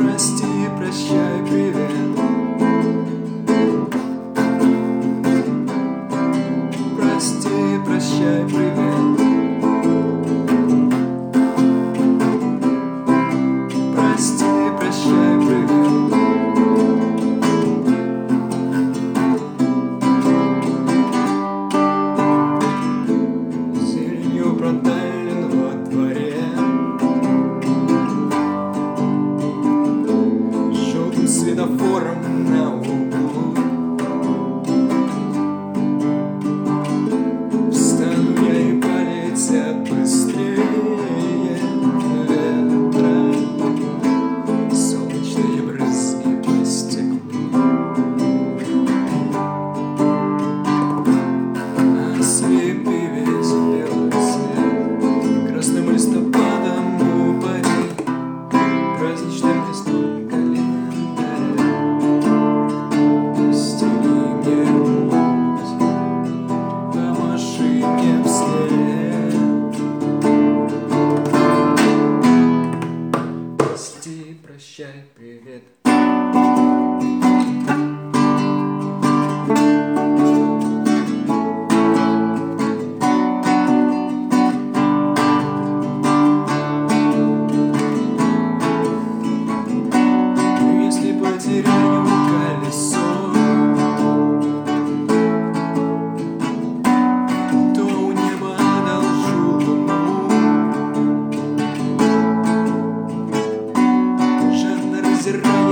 Прости, прощай, привет. Прости, прощай, привет. Прости, прощай, привет. Зеленью протален во дворе, желтым светофором на углу. Встану я и полетят быстрее ветра, солнечные брызги по стеклу. Ослепи весь белый свет, красным листопадом упади, праздничным листом календаря. Стели мне путь по машине вслед. Прости, прощай, привет. Если потеряю колесо, то у неба одолжу луну. Жадно разираю